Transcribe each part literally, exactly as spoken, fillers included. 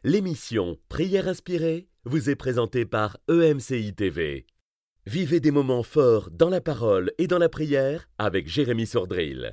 L'émission Prière inspirée vous est présentée par E M C I T V. Vivez des moments forts dans la parole et dans la prière avec Jérémy Sordrill.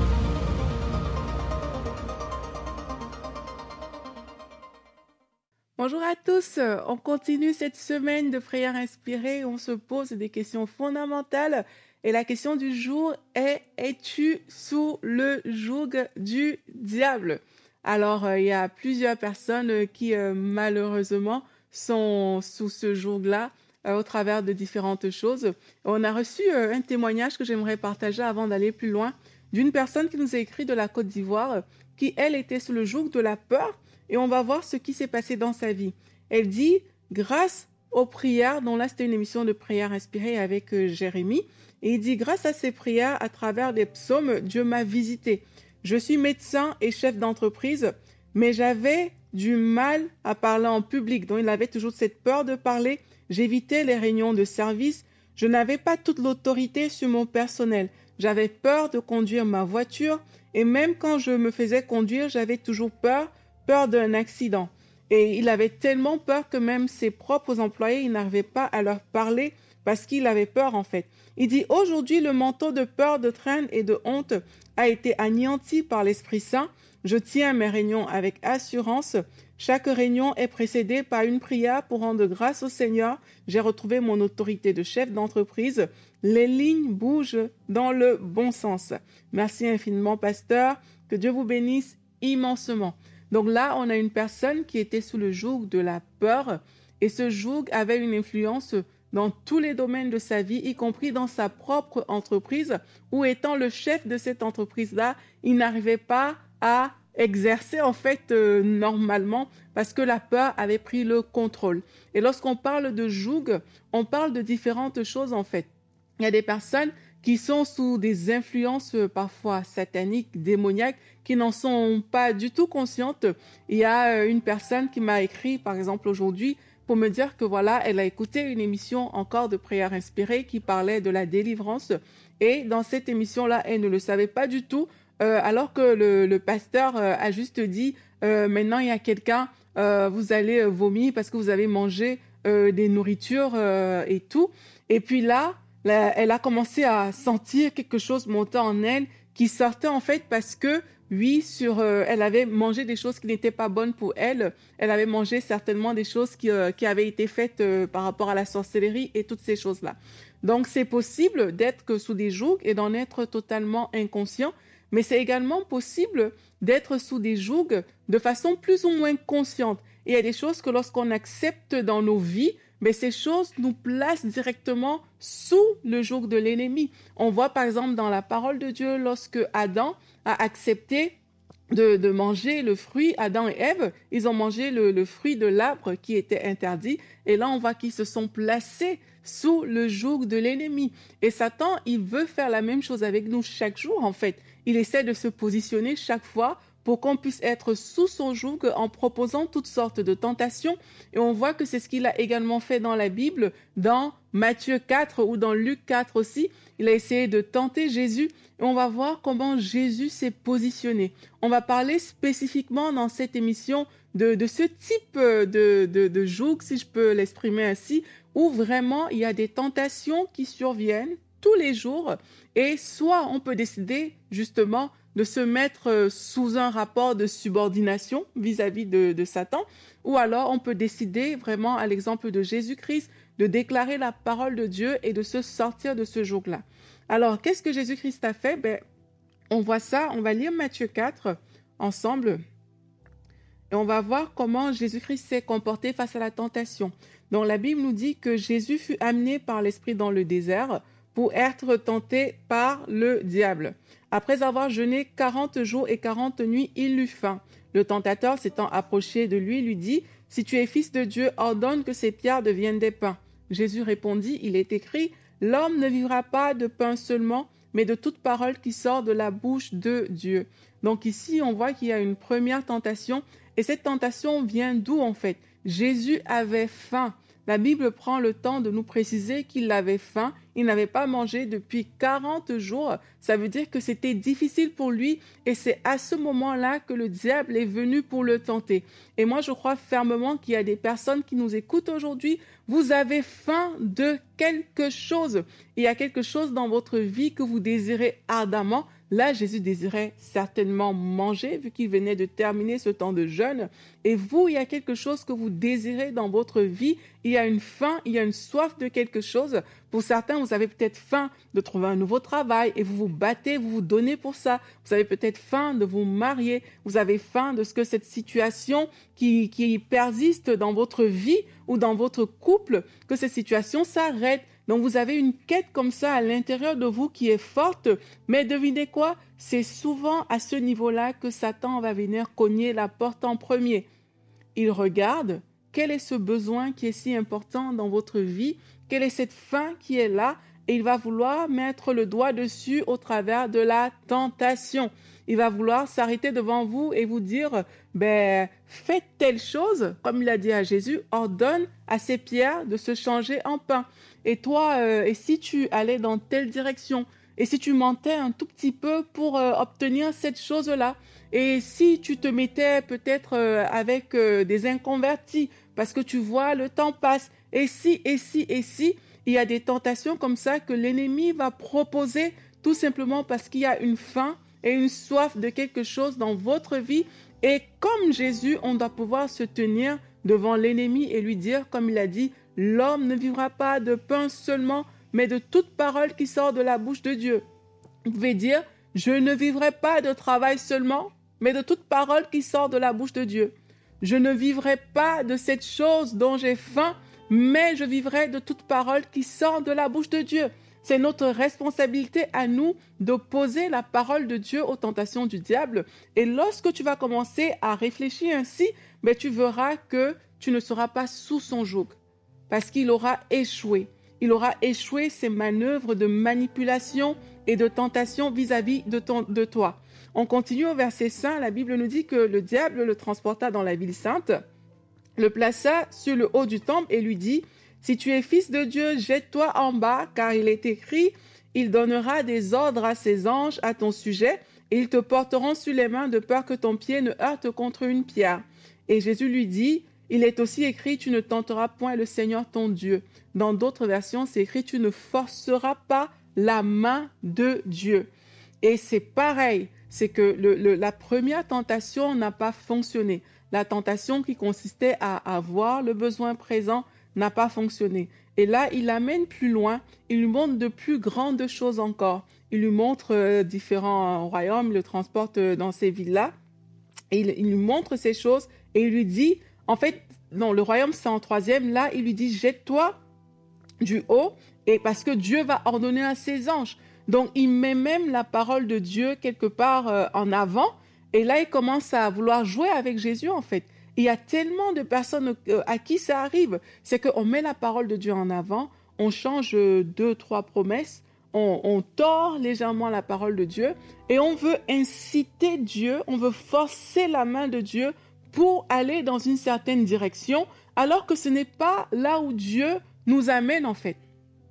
Bonjour à tous, on continue cette semaine de prière inspirée, on se pose des questions fondamentales et la question du jour est « Es-tu sous le joug du diable ?» Alors, euh, il y a plusieurs personnes qui euh, malheureusement sont sous ce joug-là euh, au travers de différentes choses. On a reçu euh, un témoignage que j'aimerais partager avant d'aller plus loin d'une personne qui nous a écrit de la Côte d'Ivoire qui, elle, était sous le joug de la peur. Et on va voir ce qui s'est passé dans sa vie. Elle dit, grâce aux prières, dont là c'était une émission de prière inspirée avec euh, Jérémy, et il dit, grâce à ces prières, à travers des psaumes, Dieu m'a visité. Je suis médecin et chef d'entreprise, mais j'avais du mal à parler en public, donc il avait toujours cette peur de parler. J'évitais les réunions de service, je n'avais pas toute l'autorité sur mon personnel. J'avais peur de conduire ma voiture, et même quand je me faisais conduire, j'avais toujours peur peur d'un accident. Et il avait tellement peur que même ses propres employés, il n'arrivait pas à leur parler parce qu'il avait peur en fait. Il dit, aujourd'hui, le manteau de peur, de crainte et de honte a été anéanti par l'Esprit Saint. Je tiens mes réunions avec assurance. Chaque réunion est précédée par une prière pour rendre grâce au Seigneur. J'ai retrouvé mon autorité de chef d'entreprise. Les lignes bougent dans le bon sens. Merci infiniment, pasteur. Que Dieu vous bénisse immensement. Donc là, on a une personne qui était sous le joug de la peur et ce joug avait une influence dans tous les domaines de sa vie, y compris dans sa propre entreprise, où étant le chef de cette entreprise-là, il n'arrivait pas à exercer en fait euh, normalement parce que la peur avait pris le contrôle. Et lorsqu'on parle de joug, on parle de différentes choses en fait. Il y a des personnes qui sont sous des influences euh, parfois sataniques, démoniaques, qui n'en sont pas du tout conscientes. Il y a euh, une personne qui m'a écrit, par exemple, aujourd'hui, pour me dire que voilà, elle a écouté une émission encore de prière inspirée qui parlait de la délivrance. Et dans cette émission-là, elle ne le savait pas du tout, euh, alors que le, le pasteur euh, a juste dit, euh, maintenant il y a quelqu'un, euh, vous allez euh, vomir parce que vous avez mangé euh, des nourritures euh, et tout. Et puis là, là, elle a commencé à sentir quelque chose monter en elle qui sortait en fait parce que oui, sur, euh, elle avait mangé des choses qui n'étaient pas bonnes pour elle. Elle avait mangé certainement des choses qui, euh, qui avaient été faites euh, par rapport à la sorcellerie et toutes ces choses-là. Donc, c'est possible d'être que sous des jougs et d'en être totalement inconscient, mais c'est également possible d'être sous des jougs de façon plus ou moins consciente. Et il y a des choses que lorsqu'on accepte dans nos vies, mais ces choses nous placent directement sous le joug de l'ennemi. On voit par exemple dans la parole de Dieu, lorsque Adam a accepté de, de manger le fruit, Adam et Ève, ils ont mangé le, le fruit de l'arbre qui était interdit. Et là, on voit qu'ils se sont placés sous le joug de l'ennemi. Et Satan, il veut faire la même chose avec nous chaque jour, en fait. Il essaie de se positionner chaque fois pour qu'on puisse être sous son joug en proposant toutes sortes de tentations. Et on voit que c'est ce qu'il a également fait dans la Bible, dans Matthieu quatre ou dans Luc quatre aussi. Il a essayé de tenter Jésus et on va voir comment Jésus s'est positionné. On va parler spécifiquement dans cette émission de, de ce type de, de, de joug, si je peux l'exprimer ainsi, où vraiment il y a des tentations qui surviennent tous les jours et soit on peut décider justement de se mettre sous un rapport de subordination vis-à-vis de, de Satan, ou alors on peut décider vraiment, à l'exemple de Jésus-Christ, de déclarer la parole de Dieu et de se sortir de ce joug-là. Alors, qu'est-ce que Jésus-Christ a fait? Ben, on voit ça, on va lire Matthieu quatre ensemble, et on va voir comment Jésus-Christ s'est comporté face à la tentation. Donc, la Bible nous dit que Jésus fut amené par l'Esprit dans le désert pour être tenté par le diable. Après avoir jeûné quarante jours et quarante nuits, il eut faim. Le tentateur, s'étant approché de lui, lui dit, « Si tu es fils de Dieu, ordonne que ces pierres deviennent des pains. » Jésus répondit, « Il est écrit, l'homme ne vivra pas de pain seulement, mais de toute parole qui sort de la bouche de Dieu. » Donc ici, on voit qu'il y a une première tentation, et cette tentation vient d'où en fait? Jésus avait faim. la Bible prend le temps de nous préciser qu'il avait faim, il n'avait pas mangé depuis quarante jours. Ça veut dire que c'était difficile pour lui et c'est à ce moment-là que le diable est venu pour le tenter. Et moi, je crois fermement qu'il y a des personnes qui nous écoutent aujourd'hui. Vous avez faim de quelque chose. Il y a quelque chose dans votre vie que vous désirez ardemment. Là, Jésus désirait certainement manger vu qu'il venait de terminer ce temps de jeûne. Et vous, il y a quelque chose que vous désirez dans votre vie. Il y a une faim, il y a une soif de quelque chose. Pour certains, vous avez peut-être faim de trouver un nouveau travail et vous vous battez, vous vous donnez pour ça. Vous avez peut-être faim de vous marier. Vous avez faim de ce que cette situation qui, qui persiste dans votre vie ou dans votre couple, que cette situation s'arrête. Donc, vous avez une quête comme ça à l'intérieur de vous qui est forte. Mais devinez quoi? C'est souvent à ce niveau-là que Satan va venir cogner la porte en premier. Il regarde quel est ce besoin qui est si important dans votre vie, quelle est cette faim qui est là, et il va vouloir mettre le doigt dessus au travers de la tentation. Il va vouloir s'arrêter devant vous et vous dire, ben, faites telle chose, comme il a dit à Jésus, ordonne à ces pierres de se changer en pain. Et toi, euh, et si tu allais dans telle direction, et si tu mentais un tout petit peu pour euh, obtenir cette chose-là, et si tu te mettais peut-être euh, avec euh, des inconvertis, parce que tu vois, le temps passe, et si, et si, et si, il y a des tentations comme ça que l'ennemi va proposer tout simplement parce qu'il y a une faim et une soif de quelque chose dans votre vie. Et comme Jésus, on doit pouvoir se tenir devant l'ennemi et lui dire, comme il a dit, l'homme ne vivra pas de pain seulement, mais de toute parole qui sort de la bouche de Dieu. Vous pouvez dire, je ne vivrai pas de travail seulement, mais de toute parole qui sort de la bouche de Dieu. Je ne vivrai pas de cette chose dont j'ai faim, mais je vivrai de toute parole qui sort de la bouche de Dieu. C'est notre responsabilité à nous d'opposer la parole de Dieu aux tentations du diable. Et lorsque tu vas commencer à réfléchir ainsi, ben tu verras que tu ne seras pas sous son joug, parce qu'il aura échoué. Il aura échoué ses manœuvres de manipulation et de tentation vis-à-vis de, ton, de toi. On continue au verset cinq, la Bible nous dit que le diable le transporta dans la ville sainte, le plaça sur le haut du temple et lui dit, « Si tu es fils de Dieu, jette-toi en bas, car il est écrit, il donnera des ordres à ses anges à ton sujet, et ils te porteront sur les mains de peur que ton pied ne heurte contre une pierre. » Et Jésus lui dit, « Il est aussi écrit, tu ne tenteras point le Seigneur ton Dieu. » Dans d'autres versions, c'est écrit, « Tu ne forceras pas la main de Dieu. » Et c'est pareil, c'est que le, le, la première tentation n'a pas fonctionné. La tentation qui consistait à avoir le besoin présent n'a pas fonctionné. Et là, il l'amène plus loin, il lui montre de plus grandes choses encore. Il lui montre euh, différents royaumes, il le transporte euh, dans ces villes-là, et il, il lui montre ces choses, et il lui dit, en fait, non, le royaume c'est en troisième, là, il lui dit, jette-toi du haut, et parce que Dieu va ordonner à ses anges. Donc, il met même la parole de Dieu quelque part euh, en avant, et là, il commence à vouloir jouer avec Jésus, en fait. Il y a tellement de personnes à qui ça arrive. C'est qu'on met la parole de Dieu en avant, on change deux, trois promesses, on, on tord légèrement la parole de Dieu et on veut inciter Dieu, on veut forcer la main de Dieu pour aller dans une certaine direction, alors que ce n'est pas là où Dieu nous amène en fait.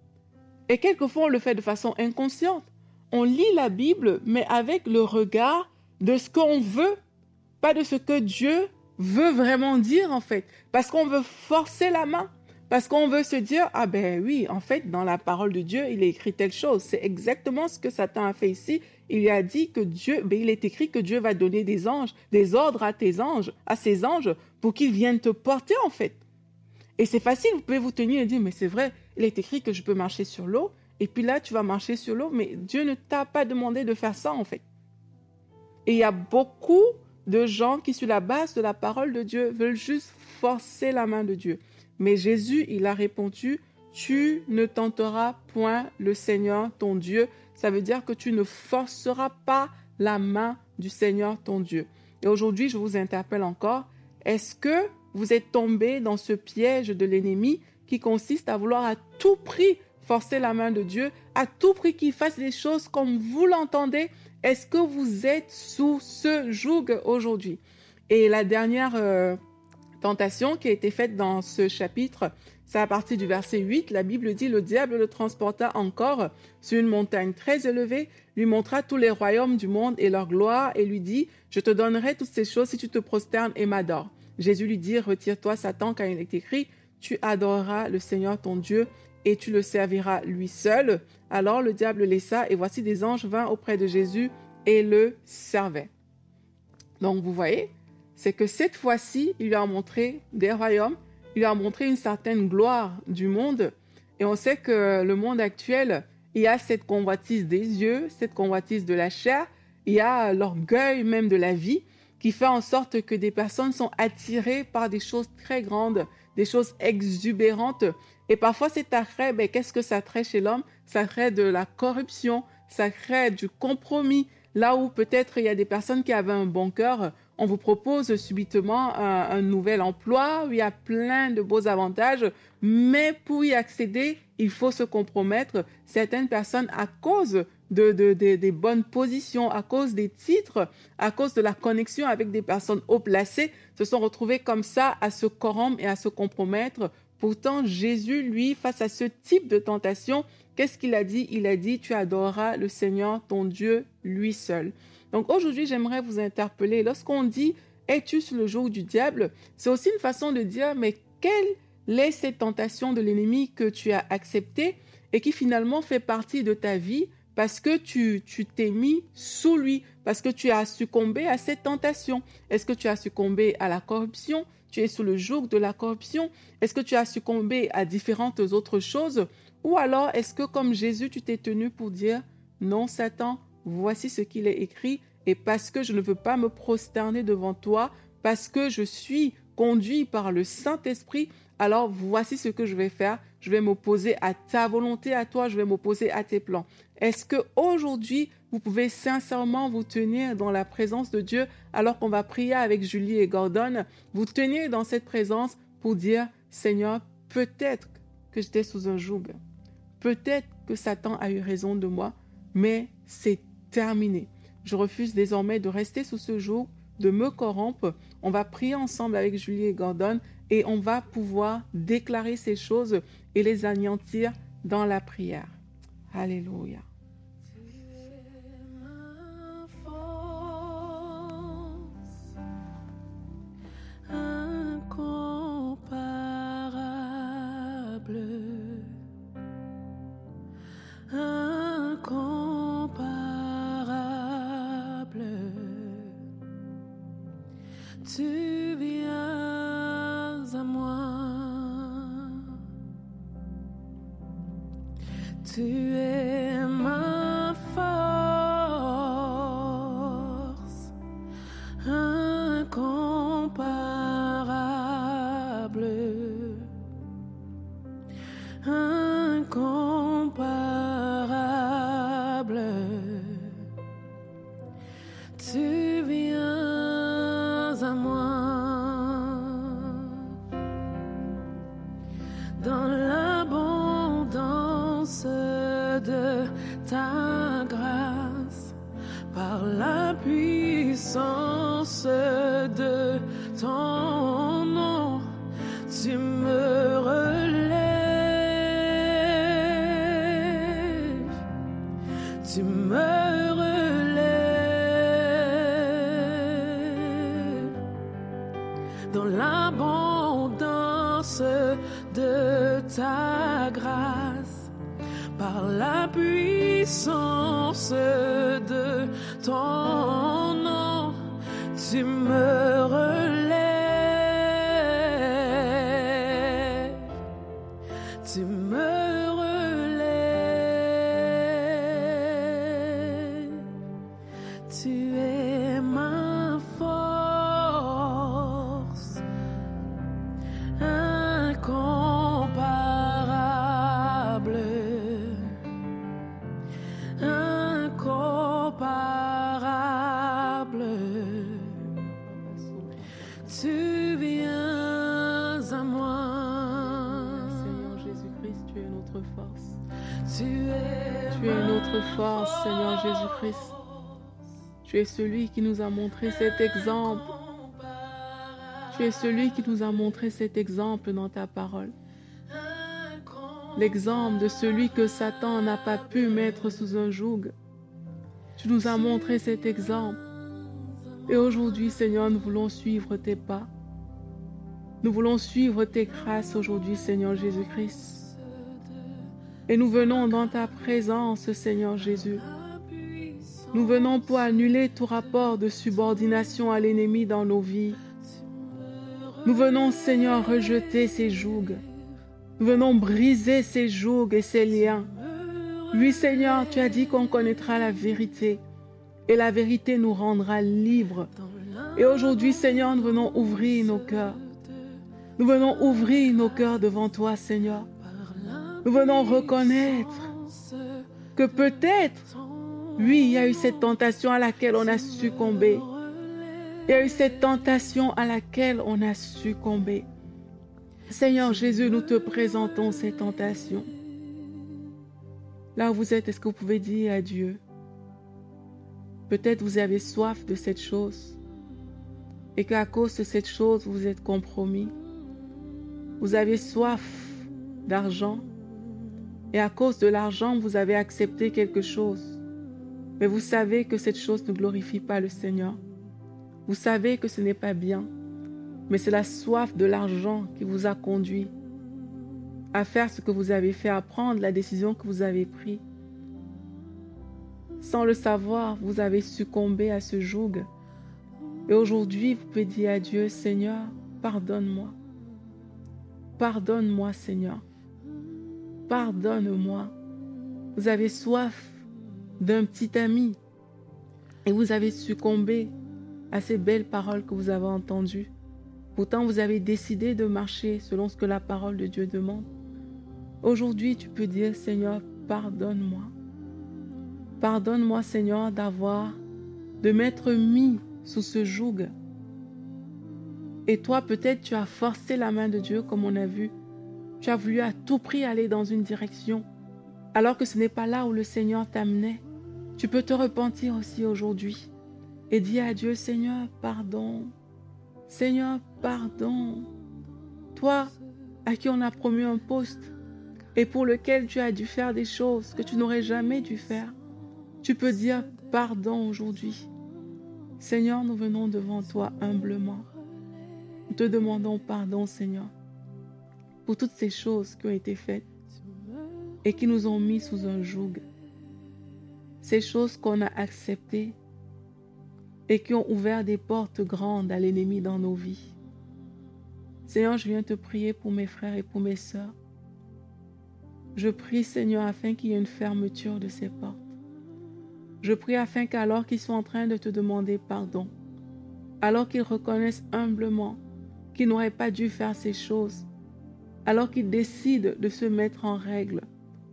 Et quelquefois, on le fait de façon inconsciente. On lit la Bible, mais avec le regard de ce qu'on veut, pas de ce que Dieu veut vraiment dire en fait, parce qu'on veut forcer la main, parce qu'on veut se dire, ah ben oui, en fait, dans la parole de Dieu, il est écrit telle chose. C'est exactement ce que Satan a fait ici. Il a dit que Dieu, ben il est écrit que Dieu va donner des anges, des ordres à tes anges, à ses anges, pour qu'ils viennent te porter en fait. Et c'est facile, vous pouvez vous tenir et dire, mais c'est vrai, il est écrit que je peux marcher sur l'eau, et puis là, tu vas marcher sur l'eau, mais Dieu ne t'a pas demandé de faire ça en fait. Et il y a beaucoup de gens qui, sur la base de la parole de Dieu, veulent juste forcer la main de Dieu. Mais Jésus, il a répondu, « Tu ne tenteras point le Seigneur ton Dieu. » Ça veut dire que tu ne forceras pas la main du Seigneur ton Dieu. Et aujourd'hui, je vous interpelle encore, est-ce que vous êtes tombé dans ce piège de l'ennemi qui consiste à vouloir à tout prix forcer la main de Dieu, à tout prix qu'il fasse les choses comme vous l'entendez? Est-ce que vous êtes sous ce joug aujourd'hui? Et la dernière euh, tentation qui a été faite dans ce chapitre, c'est à partir du verset huit. La Bible dit « Le diable le transporta encore sur une montagne très élevée, lui montra tous les royaumes du monde et leur gloire, et lui dit « Je te donnerai toutes ces choses si tu te prosternes et m'adores. » Jésus lui dit « Retire-toi, Satan, car il est écrit « Tu adoreras le Seigneur ton Dieu et tu le serviras lui seul. » Alors le diable laissa, et voici des anges vinrent auprès de Jésus et le servaient. Donc vous voyez, c'est que cette fois-ci, il lui a montré des royaumes, il lui a montré une certaine gloire du monde. Et on sait que le monde actuel, il y a cette convoitise des yeux, cette convoitise de la chair, il y a l'orgueil même de la vie qui fait en sorte que des personnes sont attirées par des choses très grandes, des choses exubérantes. Et parfois cet attrait, ben, qu'est-ce que ça crée chez l'homme? Ça crée de la corruption, ça crée du compromis. Là où peut-être il y a des personnes qui avaient un bon cœur, on vous propose subitement un, un nouvel emploi où il y a plein de beaux avantages, mais pour y accéder, il faut se compromettre. Certaines personnes, à cause de, de, de, des bonnes positions, à cause des titres, à cause de la connexion avec des personnes haut placées, se sont retrouvées comme ça à se corrompre et à se compromettre. Pourtant, Jésus, lui, face à ce type de tentation, qu'est-ce qu'il a dit? Il a dit, tu adoreras le Seigneur, ton Dieu, lui seul. Donc aujourd'hui, j'aimerais vous interpeller. Lorsqu'on dit, es-tu sur le joug du diable? C'est aussi une façon de dire, mais quelle est cette tentation de l'ennemi que tu as acceptée et qui finalement fait partie de ta vie parce que tu tu t'es mis sous lui, parce que tu as succombé à cette tentation? Est-ce que tu as succombé à la corruption? Tu es sous le joug de la corruption? Est-ce que tu as succombé à différentes autres choses? Ou alors, est-ce que comme Jésus, tu t'es tenu pour dire, non, Satan, voici ce qu'il est écrit, et parce que je ne veux pas me prosterner devant toi, parce que je suis conduit par le Saint-Esprit, alors voici ce que je vais faire. Je vais m'opposer à ta volonté, à toi, je vais m'opposer à tes plans. Est-ce qu'aujourd'hui, vous pouvez sincèrement vous tenir dans la présence de Dieu, alors qu'on va prier avec Julie et Gordon, vous tenir dans cette présence pour dire, Seigneur, peut-être que j'étais sous un joug. Peut-être que Satan a eu raison de moi, mais c'est terminé. Je refuse désormais de rester sous ce joug, de me corrompre. On va prier ensemble avec Julie et Gordon et on va pouvoir déclarer ces choses et les anéantir dans la prière. Alléluia. Tu viens à moi, tu es ma force, incomparable, incomparable, tu viens à moi, dans l'abondance de ta grâce, par la puissance de ton nom, tu me relèves, tu me dans l'abondance de ta grâce, par la puissance de ton nom, tu me relèves, tu me relèves, tu es ma force, incomparable, incomparable, tu viens à moi. Seigneur Jésus-Christ, tu es notre force. Tu es, tu es notre force, Seigneur Jésus-Christ. Tu es celui qui nous a montré cet exemple. Tu es celui qui nous a montré cet exemple dans ta parole. L'exemple de celui que Satan n'a pas pu mettre sous un joug. Tu nous as montré cet exemple. Et aujourd'hui, Seigneur, nous voulons suivre tes pas. Nous voulons suivre tes grâces aujourd'hui, Seigneur Jésus-Christ. Et nous venons dans ta présence, Seigneur Jésus. Nous venons pour annuler tout rapport de subordination à l'ennemi dans nos vies. Nous venons, Seigneur, rejeter ces jougs. Nous venons briser ces jougs et ces liens. Oui, Seigneur, tu as dit qu'on connaîtra la vérité et la vérité nous rendra libres. Et aujourd'hui, Seigneur, nous venons ouvrir nos cœurs. Nous venons ouvrir nos cœurs devant toi, Seigneur. Nous venons reconnaître que peut-être, oui, il y a eu cette tentation à laquelle on a succombé. Il y a eu cette tentation à laquelle on a succombé. Seigneur Jésus, nous te présentons ces tentations. Là où vous êtes, est-ce que vous pouvez dire à Dieu? Peut-être vous avez soif de cette chose et qu'à cause de cette chose, vous êtes compromis. Vous avez soif d'argent et à cause de l'argent, vous avez accepté quelque chose. Mais vous savez que cette chose ne glorifie pas le Seigneur. Vous savez que ce n'est pas bien, mais c'est la soif de l'argent qui vous a conduit à faire ce que vous avez fait, à prendre la décision que vous avez prise. Sans le savoir, vous avez succombé à ce joug. Et aujourd'hui, vous pouvez dire à Dieu, Seigneur, pardonne-moi. Pardonne-moi, Seigneur. Pardonne-moi. Vous avez soif d'un petit ami et vous avez succombé à ces belles paroles que vous avez entendues. Pourtant, vous avez décidé de marcher selon ce que la parole de Dieu demande. Aujourd'hui, tu peux dire, Seigneur, pardonne-moi. Pardonne-moi, Seigneur, d'avoir, de m'être mis sous ce joug. Et toi, peut-être, tu as forcé la main de Dieu, comme on a vu. Tu as voulu à tout prix aller dans une direction, alors que ce n'est pas là où le Seigneur t'amenait. Tu peux te repentir aussi aujourd'hui et dire à Dieu, Seigneur, pardon. Seigneur, pardon. Toi, à qui on a promu un poste et pour lequel tu as dû faire des choses que tu n'aurais jamais dû faire, tu peux dire pardon aujourd'hui. Seigneur, nous venons devant toi humblement. Nous te demandons pardon, Seigneur, pour toutes ces choses qui ont été faites et qui nous ont mis sous un joug. Ces choses qu'on a acceptées et qui ont ouvert des portes grandes à l'ennemi dans nos vies. Seigneur, je viens te prier pour mes frères et pour mes sœurs. Je prie, Seigneur, afin qu'il y ait une fermeture de ces portes. Je prie afin qu'alors qu'ils sont en train de te demander pardon, alors qu'ils reconnaissent humblement qu'ils n'auraient pas dû faire ces choses, alors qu'ils décident de se mettre en règle.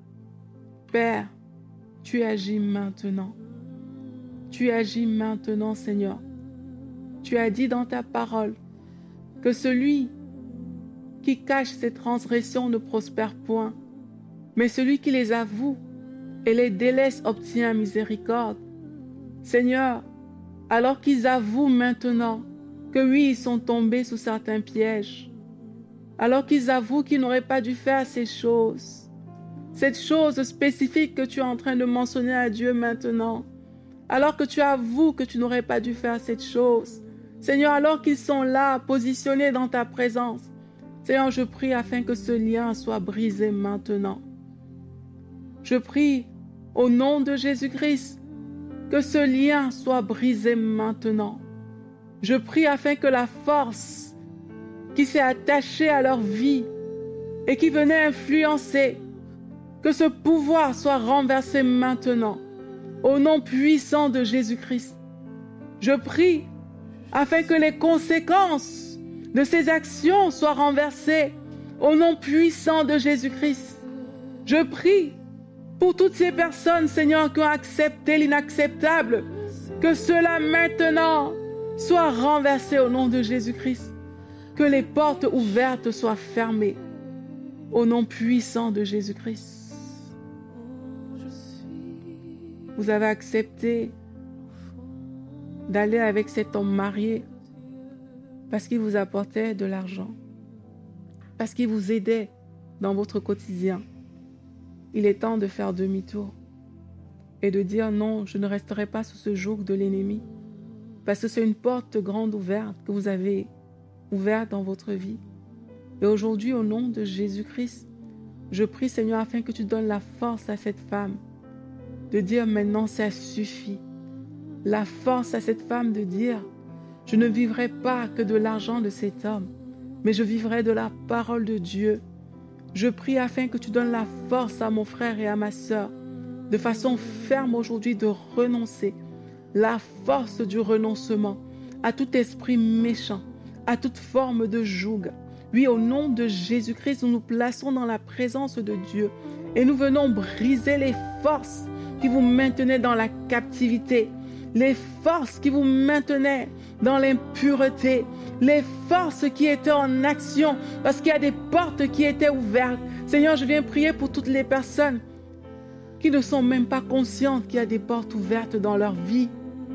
Père, tu agis maintenant. Tu agis maintenant, Seigneur. Tu as dit dans ta parole que celui qui cache ses transgressions ne prospère point, mais celui qui les avoue et les délaisse obtient miséricorde. Seigneur, alors qu'ils avouent maintenant que oui, ils sont tombés sous certains pièges, alors qu'ils avouent qu'ils n'auraient pas dû faire ces choses, cette chose spécifique que tu es en train de mentionner à Dieu maintenant, alors que tu avoues que tu n'aurais pas dû faire cette chose, Seigneur, alors qu'ils sont là, positionnés dans ta présence, Seigneur, je prie afin que ce lien soit brisé maintenant. Je prie au nom de Jésus-Christ que ce lien soit brisé maintenant. Je prie afin que la force qui s'est attachée à leur vie et qui venait influencer, que ce pouvoir soit renversé maintenant. Au nom puissant de Jésus-Christ, je prie afin que les conséquences de ces actions soient renversées. Au nom puissant de Jésus-Christ, je prie pour toutes ces personnes, Seigneur, qui ont accepté l'inacceptable, que cela maintenant soit renversé au nom de Jésus-Christ. Que les portes ouvertes soient fermées au nom puissant de Jésus-Christ. Vous avez accepté d'aller avec cet homme marié parce qu'il vous apportait de l'argent, parce qu'il vous aidait dans votre quotidien. Il est temps de faire demi-tour et de dire non, je ne resterai pas sous ce joug de l'ennemi, parce que c'est une porte grande ouverte que vous avez ouverte dans votre vie. Et aujourd'hui, au nom de Jésus-Christ, je prie, Seigneur, afin que tu donnes la force à cette femme de dire maintenant, ça suffit. La force à cette femme de dire, je ne vivrai pas que de l'argent de cet homme, mais je vivrai de la parole de Dieu. Je prie afin que tu donnes la force à mon frère et à ma sœur, de façon ferme aujourd'hui de renoncer, la force du renoncement à tout esprit méchant, à toute forme de joug. Oui, au nom de Jésus-Christ, nous nous plaçons dans la présence de Dieu et nous venons briser les forces qui vous maintenaient dans la captivité, les forces qui vous maintenaient dans l'impureté, les forces qui étaient en action parce qu'il y a des portes qui étaient ouvertes. Seigneur, je viens prier pour toutes les personnes qui ne sont même pas conscientes qu'il y a des portes ouvertes dans leur vie.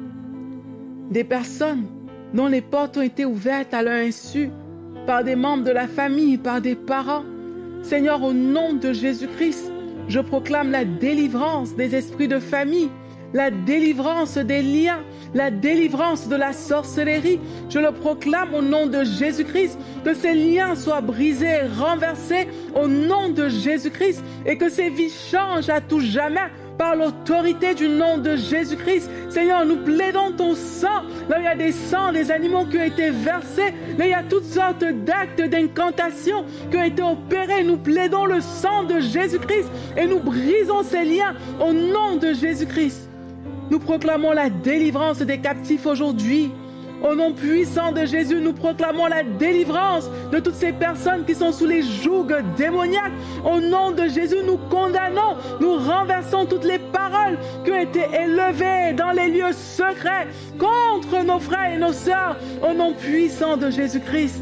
Des personnes dont les portes ont été ouvertes à leur insu, par des membres de la famille, par des parents. Seigneur, au nom de Jésus-Christ, je proclame la délivrance des esprits de famille, la délivrance des liens, la délivrance de la sorcellerie. Je le proclame au nom de Jésus-Christ, que ces liens soient brisés, renversés au nom de Jésus-Christ et que ces vies changent à tout jamais par l'autorité du nom de Jésus-Christ. Seigneur, nous plaidons ton sang. Là, il y a des sangs des animaux qui ont été versés. Là, il y a toutes sortes d'actes d'incantation qui ont été opérés. Nous plaidons le sang de Jésus-Christ et nous brisons ces liens au nom de Jésus-Christ. Nous proclamons la délivrance des captifs aujourd'hui. Au nom puissant de Jésus, nous proclamons la délivrance de toutes ces personnes qui sont sous les jougs démoniaques. Au nom de Jésus, nous condamnons, nous renversons toutes les paroles qui ont été élevées dans les lieux secrets contre nos frères et nos sœurs. Au nom puissant de Jésus-Christ.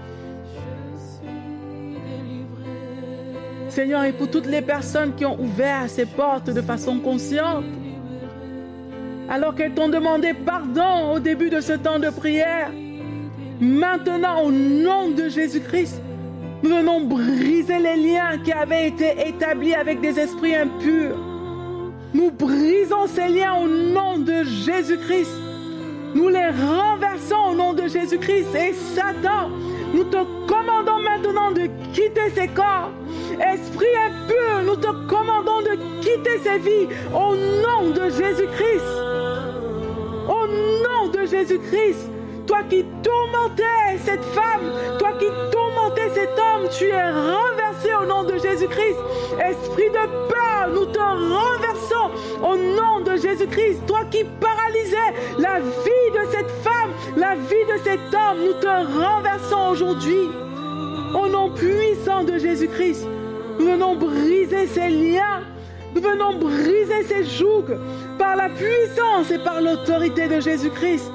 Seigneur, et pour toutes les personnes qui ont ouvert ces portes de façon consciente, alors qu'elles t'ont demandé pardon au début de ce temps de prière. Maintenant, au nom de Jésus-Christ, nous venons briser les liens qui avaient été établis avec des esprits impurs. Nous brisons ces liens au nom de Jésus-Christ. Nous les renversons au nom de Jésus-Christ. Et Satan, nous te commandons maintenant de quitter ces corps. Esprit impur, nous te commandons de quitter ces vies au nom de Jésus-Christ. Au nom de Jésus-Christ, toi qui tourmentais cette femme, toi qui tourmentais cet homme, tu es renversé au nom de Jésus-Christ. Esprit de peur, nous te renversons au nom de Jésus-Christ. Toi qui paralysais la vie de cette femme, la vie de cet homme, nous te renversons aujourd'hui. Au nom puissant de Jésus-Christ, nous venons briser ces liens. Nous venons briser ces jougs par la puissance et par l'autorité de Jésus-Christ.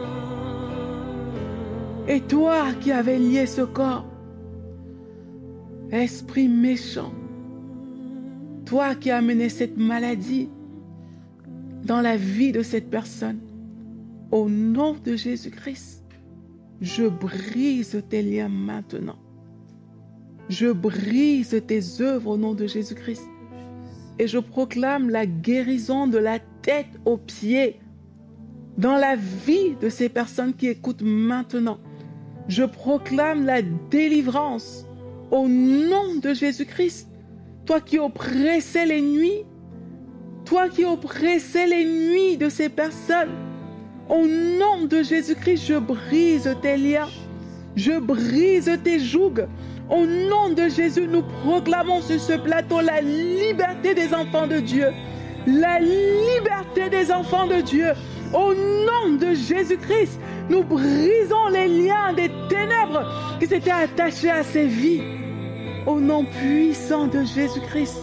Et toi qui avais lié ce corps, esprit méchant, toi qui as amené cette maladie dans la vie de cette personne, au nom de Jésus-Christ, je brise tes liens maintenant. Je brise tes œuvres au nom de Jésus-Christ. Et je proclame la guérison de la tête aux pieds dans la vie de ces personnes qui écoutent maintenant. Je proclame la délivrance au nom de Jésus-Christ. Toi qui oppressais les nuits, toi qui oppressais les nuits de ces personnes, au nom de Jésus-Christ, je brise tes liens, je brise tes jougs. Au nom de Jésus, nous proclamons sur ce plateau la liberté des enfants de Dieu. La liberté des enfants de Dieu. Au nom de Jésus-Christ, nous brisons les liens des ténèbres qui s'étaient attachés à ces vies. Au nom puissant de Jésus-Christ.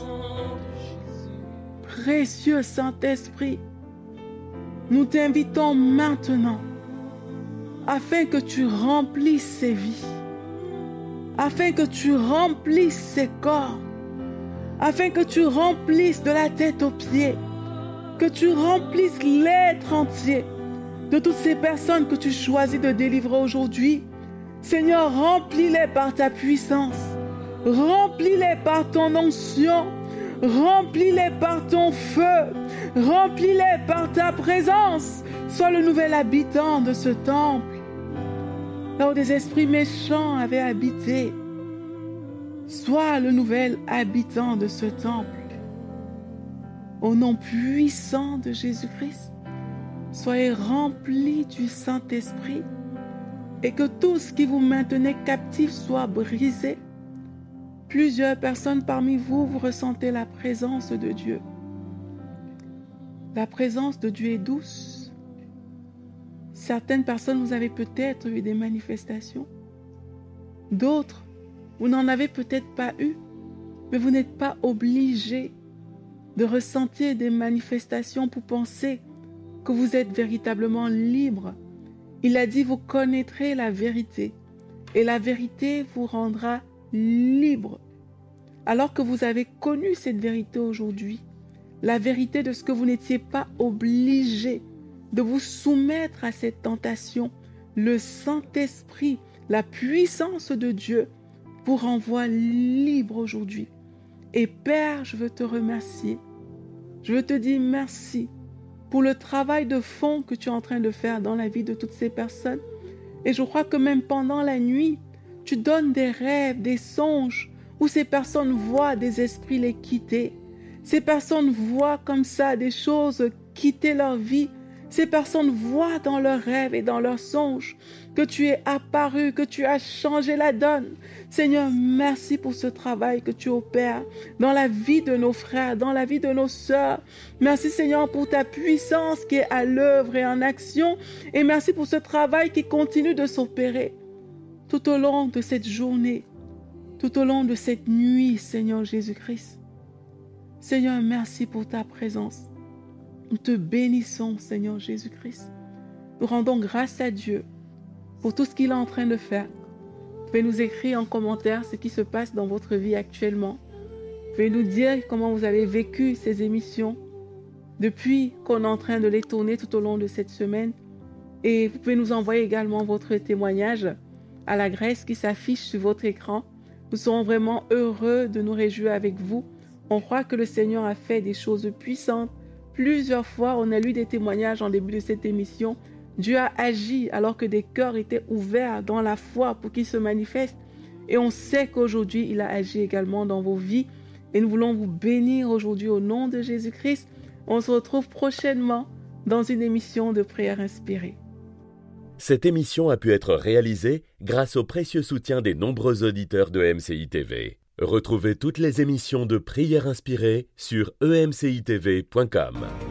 Précieux Saint-Esprit, nous t'invitons maintenant afin que tu remplisses ces vies, afin que tu remplisses ces corps, afin que tu remplisses de la tête aux pieds, que tu remplisses l'être entier de toutes ces personnes que tu choisis de délivrer aujourd'hui. Seigneur, remplis-les par ta puissance. Remplis-les par ton onction. Remplis-les par ton feu. Remplis-les par ta présence. Sois le nouvel habitant de ce temple. Là où des esprits méchants avaient habité, sois le nouvel habitant de ce temple. Au nom puissant de Jésus-Christ, soyez remplis du Saint-Esprit et que tout ce qui vous maintenait captif soit brisé. Plusieurs personnes parmi vous, vous ressentez la présence de Dieu. La présence de Dieu est douce. Certaines personnes, vous avez peut-être eu des manifestations. D'autres, vous n'en avez peut-être pas eu, mais vous n'êtes pas obligé de ressentir des manifestations pour penser que vous êtes véritablement libre. Il a dit, vous connaîtrez la vérité et la vérité vous rendra libre. Alors que vous avez connu cette vérité aujourd'hui, la vérité de ce que vous n'étiez pas obligé de vous soumettre à cette tentation, le Saint-Esprit, la puissance de Dieu vous renvoie libre aujourd'hui. Et Père, je veux te remercier. Je veux te dire merci pour le travail de fond que tu es en train de faire dans la vie de toutes ces personnes. Et je crois que même pendant la nuit, tu donnes des rêves, des songes, où ces personnes voient des esprits les quitter. Ces personnes voient comme ça des choses quitter leur vie. Ces personnes voient dans leurs rêves et dans leurs songes que tu es apparu, que tu as changé la donne. Seigneur, merci pour ce travail que tu opères dans la vie de nos frères, dans la vie de nos sœurs. Merci Seigneur pour ta puissance qui est à l'œuvre et en action. Et merci pour ce travail qui continue de s'opérer tout au long de cette journée, tout au long de cette nuit, Seigneur Jésus-Christ. Seigneur, merci pour ta présence. Nous te bénissons, Seigneur Jésus-Christ. Nous rendons grâce à Dieu pour tout ce qu'il est en train de faire. Vous pouvez nous écrire en commentaire ce qui se passe dans votre vie actuellement. Vous pouvez nous dire comment vous avez vécu ces émissions depuis qu'on est en train de les tourner tout au long de cette semaine. Et vous pouvez nous envoyer également votre témoignage à l'adresse qui s'affiche sur votre écran. Nous serons vraiment heureux de nous réjouir avec vous. On croit que le Seigneur a fait des choses puissantes. Plusieurs fois, on a lu des témoignages en début de cette émission. Dieu a agi alors que des cœurs étaient ouverts dans la foi pour qu'il se manifeste. Et on sait qu'aujourd'hui, il a agi également dans vos vies. Et nous voulons vous bénir aujourd'hui au nom de Jésus-Christ. On se retrouve prochainement dans une émission de prière inspirée. Cette émission a pu être réalisée grâce au précieux soutien des nombreux auditeurs de M C I T V. Retrouvez toutes les émissions de prière inspirée sur e m c i t v point com.